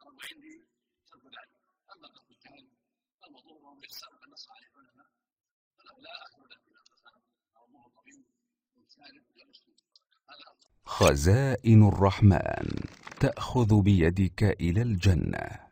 وعندي سبب ذلك. اما قصد الجهل فالموضوع ميسر بالنص عليه العلماء، لا اخذ الى القسم او موضوع طويل وسالم الى مسلم. خزائن الرحمن تأخذ بيدك إلى الجنة.